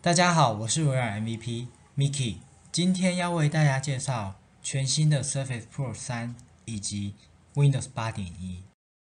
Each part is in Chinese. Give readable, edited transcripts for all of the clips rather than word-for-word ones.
大家好，我是微软 MVP Mickey，今天要为大家介绍全新的 Surface Pro 3以及 Windows 8.1。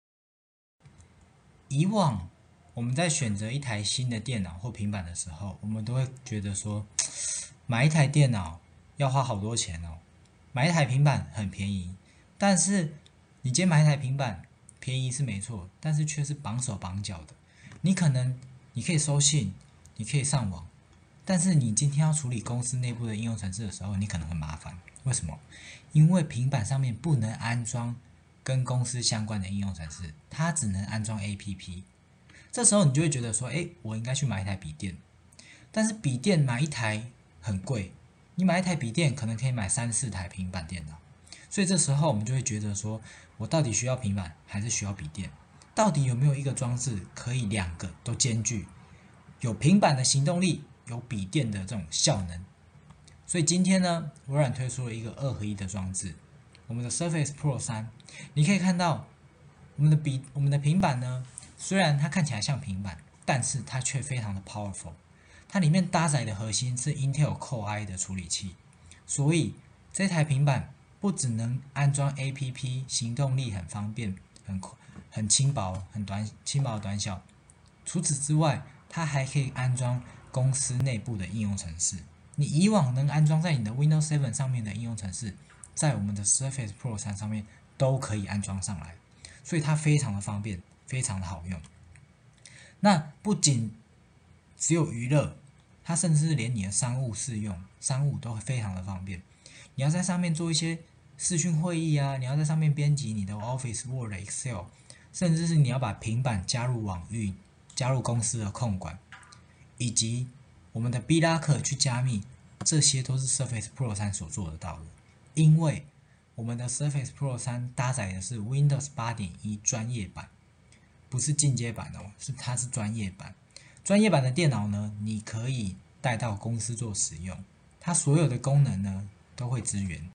以往我们在选择一台新的电脑或平板的时候，我们都会觉得说，买一台电脑要花好多钱哦，买一台平板很便宜。但是你今天买一台平板，便宜是没错，但是却是绑手绑脚的。你可以收信，你可以上网。但是你今天要处理公司内部的应用程式的时候，你可能很麻烦。为什么？因为平板上面不能安装跟公司相关的应用程式，它只能安装 APP。这时候你就会觉得说，我应该去买一台笔电。但是笔电买一台很贵，你买一台笔电可能可以买3-4台平板电脑。所以这时候我们就会觉得说，我到底需要平板还是需要笔电？到底有没有一个装置可以两个都兼具，有平板的行动力？有笔电的这种效能，所以今天呢，微软推出了一个2合1的装置，我们的 Surface Pro 3。你可以看到我们的平板呢，虽然它看起来像平板，但是它却非常的 powerful。它里面搭载的核心是 Intel Core i 的处理器，所以这台平板不只能安装 APP， 行动力很方便，很轻薄，轻薄短小。除此之外，它还可以安装公司内部的应用程式，你以往能安装在你的 Windows 7上面的应用程式，在我们的 Surface Pro 3上面都可以安装上来，所以它非常的方便，非常的好用。那不仅只有娱乐，它甚至是连你的商务适用，商务都非常的方便。你要在上面做一些视讯会议啊，你要在上面编辑你的 Office、Word、Excel， 甚至是你要把平板加入网域，加入公司的控管，以及我们的 BLock 去加密，这些都是 Surface Pro 3所做得到的。因为我们的 Surface Pro 3搭载的是 Windows 8.1 专业版，不是进阶版哦，它是专业版。专业版的电脑呢，你可以带到公司做使用，它所有的功能呢都会支援。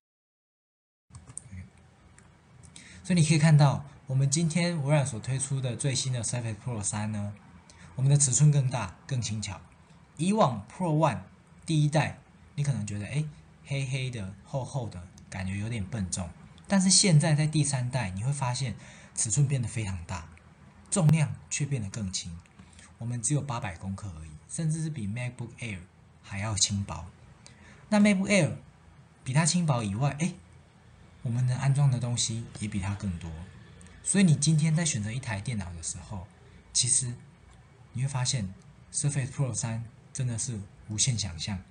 所以你可以看到，我们今天微软所推出的最新的 Surface Pro 3呢，我们的尺寸更大、更轻巧。以往 Pro 1第一代，你可能觉得黑黑的、厚厚的，感觉有点笨重。但是现在在第3代，你会发现尺寸变得非常大，重量却变得更轻。我们只有800公克而已，甚至是比 MacBook Air 还要轻薄。那 MacBook Air 比它轻薄以外，我们能安装的东西也比它更多。所以你今天在选择一台电脑的时候，其实你会发现 Surface Pro 3真的是无限想象。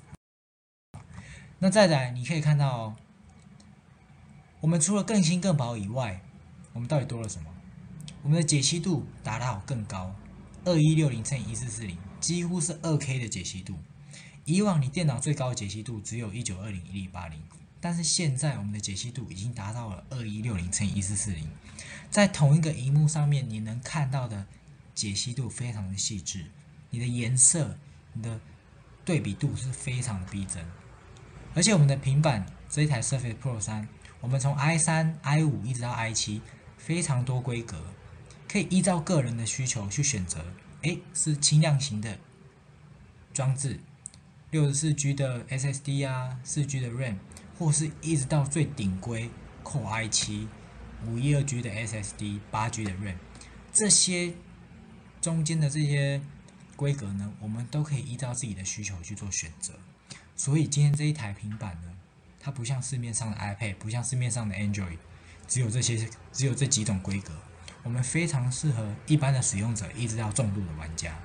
那再来，你可以看到我们除了更轻更薄以外，我们到底多了什么？我们的解析度达到更高，2160×1440，几乎是2K 的解析度。以往你电脑最高的解析度只有1920×1080，但是现在我们的解析度已经达到了2160×1440，在同一个萤幕上面，你能看到的解析度非常的细致，你的颜色、你的对比度是非常的逼真。而且我们的平板这一台 Surface Pro 3，我们从 i3、i5 一直到 i7，非常多规格，可以依照个人的需求去选择。是轻量型的装置，64G 的 SSD 啊，4G 的 RAM， 或是一直到最顶规 Core i7、512G 的 SSD、8G 的 RAM， 这些中间的这些规格呢，我们都可以依照自己的需求去做选择。所以今天这一台平板呢，它不像市面上的 iPad， 不像市面上的 Android， 只有这几种规格，我们非常适合一般的使用者，一直到重度的玩家。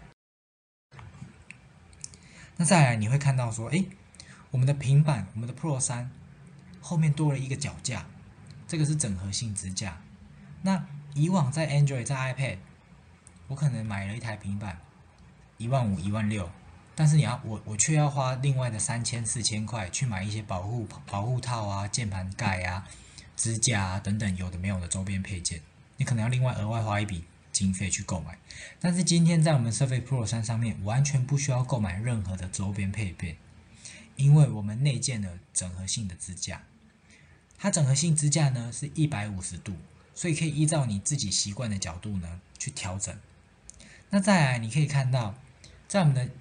那再来你会看到说，我们的平板，我们的 Pro 3后面多了一个脚架，这个是整合性支架。那以往在 Android 在 iPad， 我可能买了一台平板，15000、16000。但是我却要花另外的3000、4000块去买一些保护套啊、键盘盖啊、支架啊等等有的没有的周边配件，你可能要另外额外花一笔经费去购买。但是今天在我们 Surface Pro 3上面，完全不需要购买任何的周边配件，因为我们内建了整合性的支架。它整合性支架呢是150度，所以可以依照你自己习惯的角度呢去调整。那再来，你可以看到，在我们的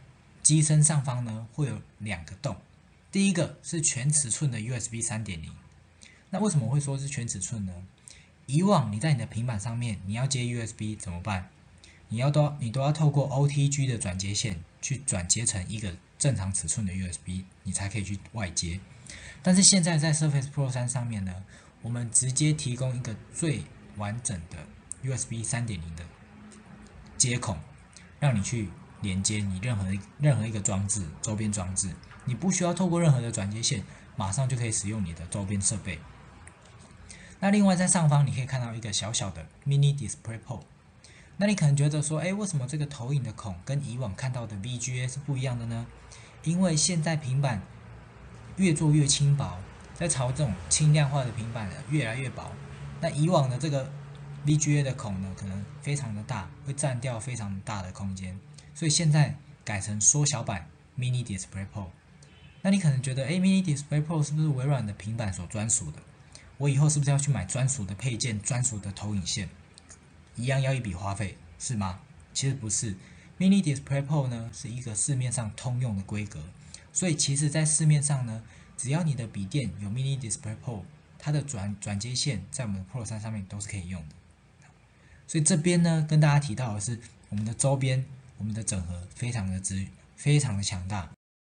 机身上方呢会有2个洞，第一个是全尺寸的 USB 3.0。那为什么会说是全尺寸呢？以往你在你的平板上面你要接 USB 怎么办？你都要透过 OTG 的转接线去转接成一个正常尺寸的 USB， 你才可以去外接。但是现在在 Surface Pro 3上面呢，我们直接提供一个最完整的 USB 3.0的接孔，让你去连接你任何一个装置、周边装置，你不需要透过任何的转接线，马上就可以使用你的周边设备。那另外在上方你可以看到一个小小的 Mini Display Port。那你可能觉得说，为什么这个投影的孔跟以往看到的 VGA 是不一样的呢？因为现在平板越做越轻薄，在朝这种轻量化的平板越来越薄。那以往的这个 VGA 的孔呢，可能非常的大，会占掉非常大的空间，所以现在改成缩小版 Mini Display Pro。那你可能觉得，Mini Display Pro 是不是微软的平板所专属的？我以后是不是要去买专属的配件、专属的投影线？一样要一笔花费，是吗？其实不是 ，Mini Display Pro 呢是一个市面上通用的规格，所以其实在市面上呢，只要你的笔电有 Mini Display Pro， 它的转接线在我们的 Pro 3上面都是可以用的。所以这边呢，跟大家提到的是，我们的周边，我们的整合非常的强大，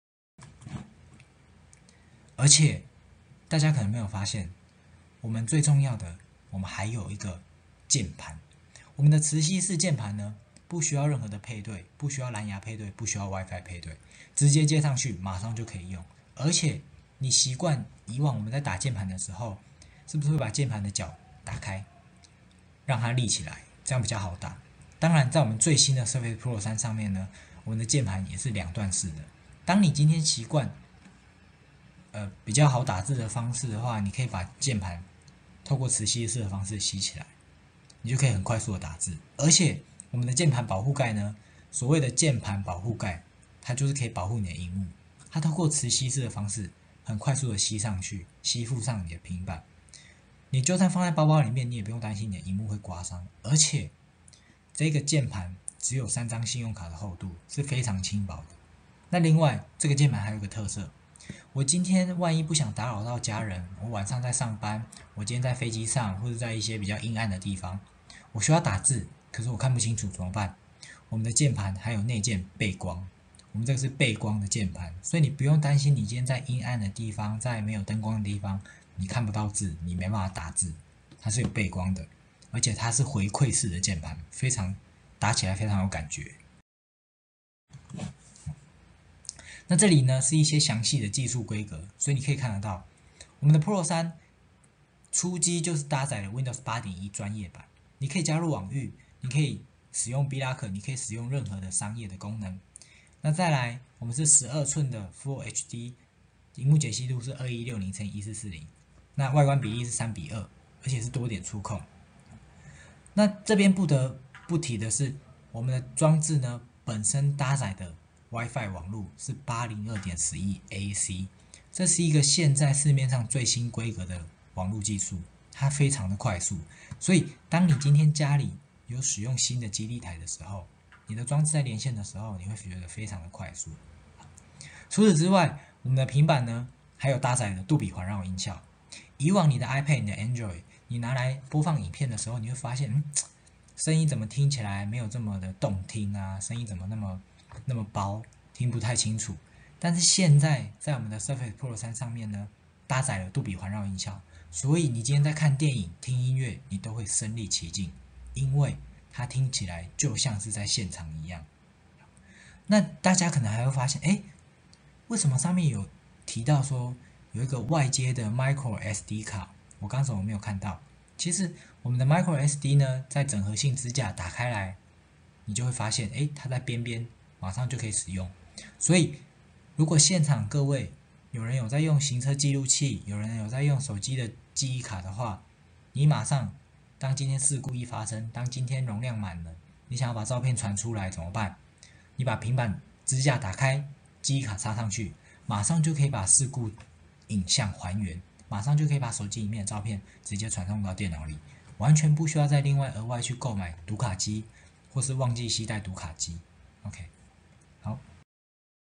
而且大家可能没有发现，我们最重要的，我们还有一个键盘。我们的磁吸式键盘呢，不需要任何的配对，不需要蓝牙配对，不需要 WiFi 配对，直接接上去，马上就可以用。而且你习惯以往我们在打键盘的时候，是不是会把键盘的角打开，让它立起来，这样比较好打？当然，在我们最新的 Surface Pro 3上面呢，我们的键盘也是2段式的。当你今天习惯比较好打字的方式的话，你可以把键盘透过磁吸式的方式吸起来。你就可以很快速的打字，而且我们的键盘保护盖呢，所谓的键盘保护盖，它就是可以保护你的萤幕，它透过磁吸式的方式，很快速的吸上去，吸附上你的平板。你就算放在包包里面，你也不用担心你的萤幕会刮伤，而且这个键盘只有3张信用卡的厚度，是非常轻薄的。那另外，这个键盘还有一个特色，我今天万一不想打扰到家人，我晚上在上班，我今天在飞机上或者在一些比较阴暗的地方，我需要打字，可是我看不清楚怎么办？我们的键盘还有内建背光，我们这个是背光的键盘，所以你不用担心你今天在阴暗的地方，在没有灯光的地方，你看不到字，你没办法打字，它是有背光的，而且它是回馈式的键盘，打起来非常有感觉。那这里呢是一些详细的技术规格，所以你可以看得到，我们的 Pro 3初机就是搭载了 Windows 8.1 专业版，你可以加入网域，你可以使用 BLOCK， 你可以使用任何的商业的功能。那再来，我们是12寸的 Full HD， 萤幕解析度是2160×1440，那外观比例是3:2，而且是多点触控。那这边不得不提的是，我们的装置呢本身搭载的 WiFi 网络是 802.11ac， 这是一个现在市面上最新规格的网络技术，它非常的快速，所以当你今天家里有使用新的基地台的时候，你的装置在连线的时候，你会觉得非常的快速。除此之外，我们的平板呢还有搭载的杜比环绕音效。以往你的 iPad、你的 Android， 你拿来播放影片的时候，你会发现，声音怎么听起来没有这么的动听啊？声音怎么那么薄，听不太清楚。但是现在在我们的 Surface Pro 3上面呢，搭载了杜比环绕音效，所以你今天在看电影、听音乐，你都会身临其境，因为它听起来就像是在现场一样。那大家可能还会发现，为什么上面有提到说有一个外接的 Micro SD 卡？我刚才我没有看到。其实我们的 Micro SD 呢，在整合性支架打开来，你就会发现，它在边边，马上就可以使用。所以，如果现场各位有人有在用行车记录器，有人有在用手机的记忆卡的话，你马上当今天事故一发生，当今天容量满了，你想要把照片传出来怎么办？你把平板支架打开，记忆卡插上去，马上就可以把事故影像还原，马上就可以把手机里面的照片直接传送到电脑里，完全不需要再另外额外去购买读卡机，或是忘记携带读卡机。OK。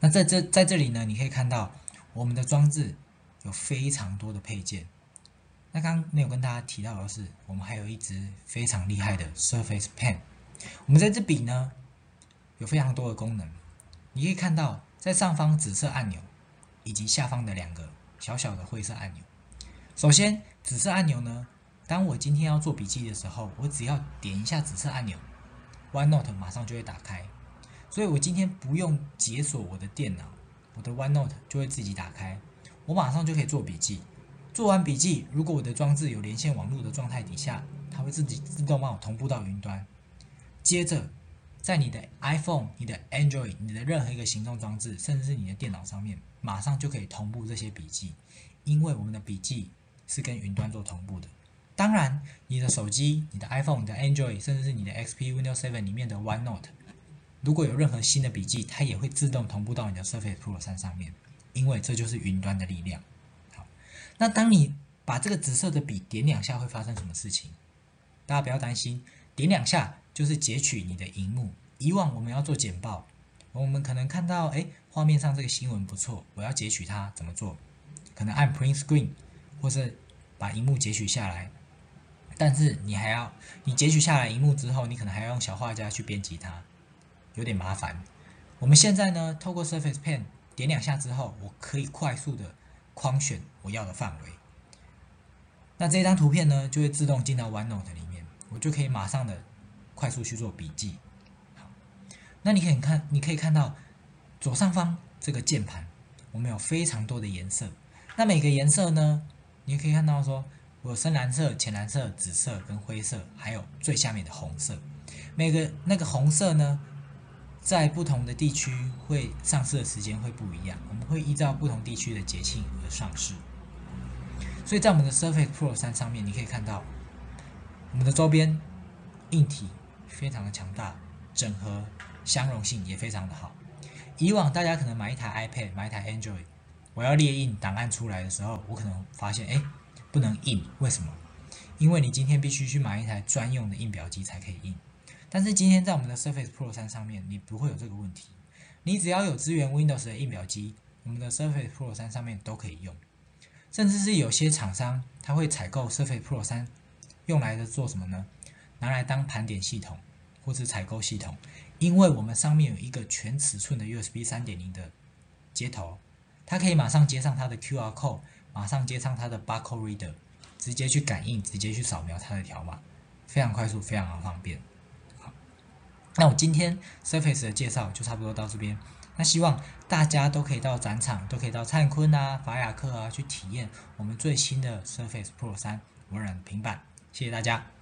那在这里呢，你可以看到我们的装置有非常多的配件。那刚刚没有跟大家提到的是，我们还有一支非常厉害的 Surface Pen。我们这支笔呢，有非常多的功能。你可以看到，在上方紫色按钮，以及下方的2个小小的灰色按钮。首先，紫色按钮呢，当我今天要做笔记的时候，我只要点一下紫色按钮 ，OneNote 马上就会打开。所以我今天不用解锁我的电脑，我的 OneNote 就会自己打开，我马上就可以做笔记。做完笔记，如果我的装置有连线网络的状态底下，它会自动帮我同步到云端。接着，在你的 iPhone、你的 Android、你的任何一个行动装置，甚至是你的电脑上面，马上就可以同步这些笔记，因为我们的笔记是跟云端做同步的。当然，你的手机、你的 iPhone、你的 Android， 甚至是你的 XP Windows 7里面的 OneNote， 如果有任何新的笔记，它也会自动同步到你的 Surface Pro 3上面，因为这就是云端的力量。好，那当你把这个紫色的笔点2下，会发生什么事情？大家不要担心，点2下就是截取你的萤幕。以往我们要做简报，我们可能看到，画面上这个新闻不错，我要截取它，怎么做？可能按 Print Screen， 或是把萤幕截取下来。但是你截取下来萤幕之后，你可能还要用小画家去编辑它，有点麻烦。我们现在呢，透过 Surface Pen 点2下之后，我可以快速的框选我要的范围。那这张图片呢，就会自动进到 OneNote 里面，我就可以马上的快速去做笔记。好，那你可以看到左上方这个键盘，我们有非常多的颜色。那每个颜色呢，你可以看到说，我有深蓝色、浅蓝色、紫色跟灰色，还有最下面的红色。那个红色呢，在不同的地区会上市的时间会不一样，我们会依照不同地区的节庆而上市。所以在我们的 Surface Pro 3上面，你可以看到我们的周边硬体非常的强大，整合相容性也非常的好。以往大家可能买一台 iPad、买一台 Android， 我要列印档案出来的时候，我可能发现不能印，为什么？因为你今天必须去买一台专用的印表机才可以印。但是今天在我们的 Surface Pro 3上面，你不会有这个问题，你只要有支援 Windows 的印表机，我们的 Surface Pro 3上面都可以用。甚至是有些厂商他会采购 Surface Pro 3，用来的做什么呢？拿来当盘点系统或是采购系统，因为我们上面有一个全尺寸的 USB 3.0 的接头，它可以马上接上它的 QR Code， 马上接上它的 Barcode Reader， 直接去感应，直接去扫描它的条码，非常快速，非常方便。好，那我今天 Surface 的介绍就差不多到这边。那希望大家都可以到展场，都可以到灿坤啊、法雅克啊去体验我们最新的 Surface Pro 3微软平板。谢谢大家。